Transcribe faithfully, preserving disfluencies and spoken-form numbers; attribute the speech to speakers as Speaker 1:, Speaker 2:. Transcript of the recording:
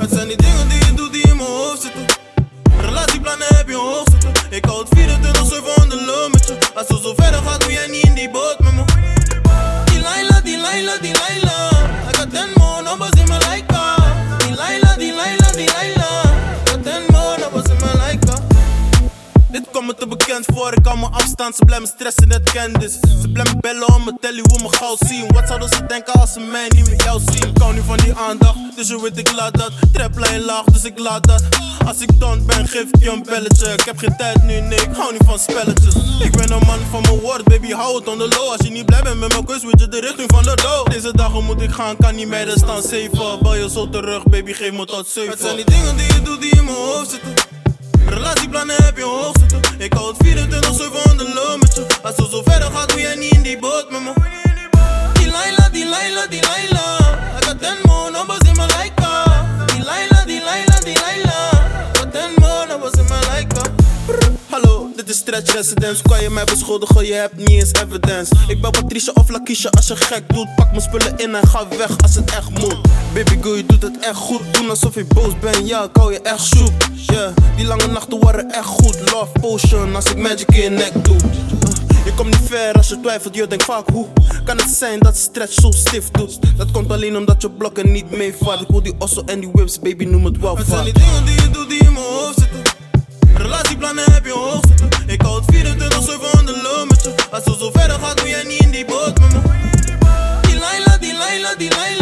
Speaker 1: Het zijn die dingen die je doet die in mijn hoofd zitten. Relatieplannen heb je hoog zitten. Ik hou het vierentwintig zeven van de lucht met je. Als het zo verder gaat, doe jij niet in die boot met me. Die Laila, die Laila, die Laila. I got ten more numbers in mijn Laika. Die Laila, die Laila, die Laila. I got ten more numbers in mijn Laika. Dit komt me te bekend voor, ik hou me afstand. Ze blijven stressen, net kennis. Ze blijven bellen om me tellen hoe me gauw zien. Wat zouden ze denken als ze mij niet met jou zien? Ik hou nu van die aandacht, dus je weet ik laat dat. Traplijn laag, dus ik laat dat. Als ik down ben, geef ik je een belletje. Ik heb geen tijd nu, nee, ik hou niet van spelletjes. Ik ben een man van mijn woord, baby, hou het on the low. Als je niet blij bent met mijn kus, weet je de richting van de dood. Deze dagen moet ik gaan, kan niet meer er staan zeven. Bel je zo terug, baby, geef me tot zeven. Het zijn die dingen die je doet die in mijn hoofd zitten. Relatieplannen heb je hoog zitten. Ik hou het vierentwintig zeven van de lucht met je. Als het zo verder gaat, doe jij niet in die boot met me. Die Laila, die Laila, die Laila. I got ten more numbers in mijn Laika. Die Laila, die Laila, die Laila. I got ten more numbers in mijn Laika. Hallo, dit is Stretch Residence. Kan je mij beschuldigen, je hebt niet eens evidence. Ik ben Patricia of Lakisha als je gek doet. Pak mijn spullen in en ga weg als het echt moet. Baby girl, je doet het echt goed. Doen alsof je boos bent, ja, ik hou je echt zoek. Yeah, die lange nachten waren echt goed. Love potion als ik magic in je nek doe. uh, Je komt niet ver als je twijfelt, je denkt vaak hoe kan het zijn dat Stretch zo stief doet? Dat komt alleen omdat je blokken niet meevaart. Ik wil die osso en die whips, baby, noem het wel vaak. Het zijn die dingen die je doet die in mijn hoofd zitten. Relatieplannen heb je hoog zitten. Ik hou het vierentwintig zeven van de lucht met je. Als het zo verder gaat, doe jij niet in die boot met me. Die Laila, die Laila, die Laila.